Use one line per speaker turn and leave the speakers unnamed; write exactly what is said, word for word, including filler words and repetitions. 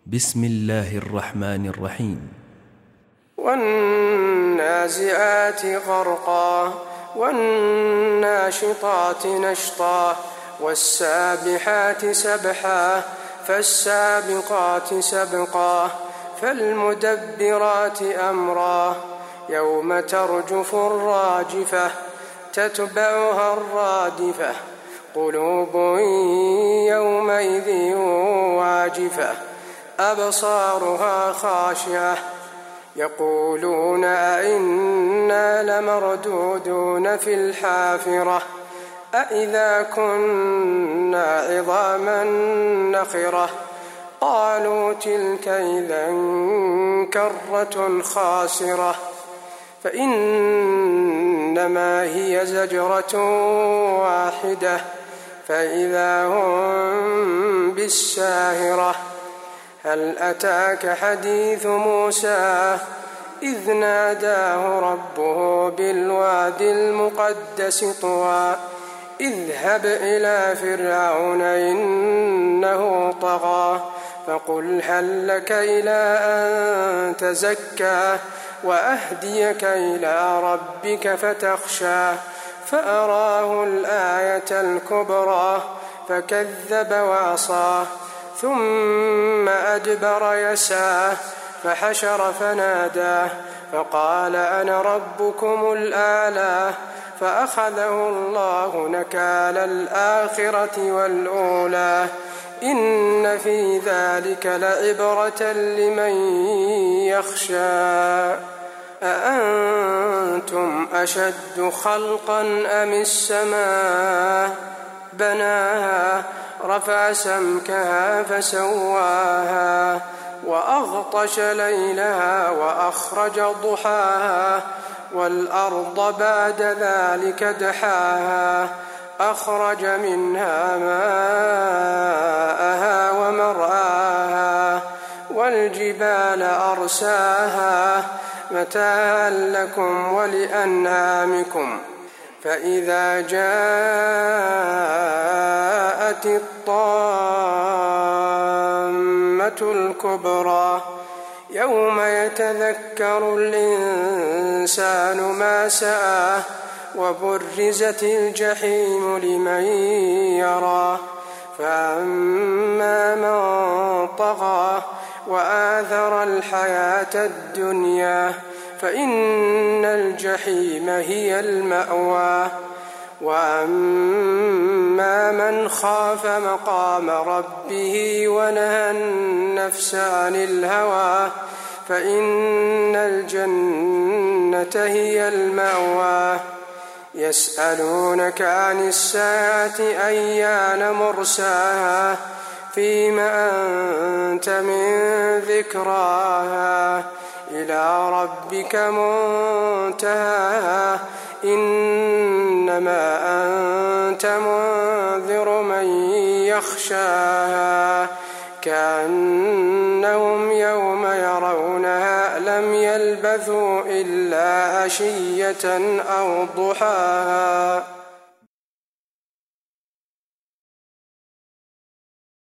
بسم الله الرحمن الرحيم.
والنازعات غرقا والناشطات نشطا والسابحات سبحا فالسابقات سبقا فالمدبرات أمرا يوم ترجف الراجفة تتبعها الرادفة قلوب يومئذ واجفة أبصارها خاشعة يقولون أئنا لمردودون في الحافرة أئذا كنا عظاما نخرة قالوا تلك إذا كرة خاسرة فإنما هي زجرة واحدة فإذا هم بالساهرة هل أتاك حديث موسى إذ ناداه ربه بالواد المقدس طوى اذهب إلى فرعون إنه طغى فقل هل لك إلى أن تزكى وأهديك إلى ربك فتخشى فأراه الآية الكبرى فكذب وعصى ثم أدبر يسعى فحشر فنادى فقال أنا ربكم الأعلى فأخذه الله نكال الآخرة والأولى إن في ذلك لعبرة لمن يخشى أأنتم أشد خلقا أم السماء بناها رفع سمكها فسواها وأغطش ليلها وأخرج ضحاها والأرض بعد ذلك دحاها أخرج منها ماءها ومرعاها والجبال أرساها متاعا لكم ولأنعامكم فإذا جاءت الطامة الكبرى يوم يتذكر الإنسان ما سعى وبرزت الجحيم لمن يرى فأما من طغى وآثر الحياة الدنيا فإن الجحيم هي المأوى وأما من خاف مقام ربه ونهى النفس عن الهوى فإن الجنة هي المأوى يسألونك عن الساعة أيان مرساها فيم أنت من ذكراها إلى ربك منتهاها إنما أنت منذر من يخشاها كأنهم يوم يرونها لم يلبثوا إلا عشية أو ضحاها.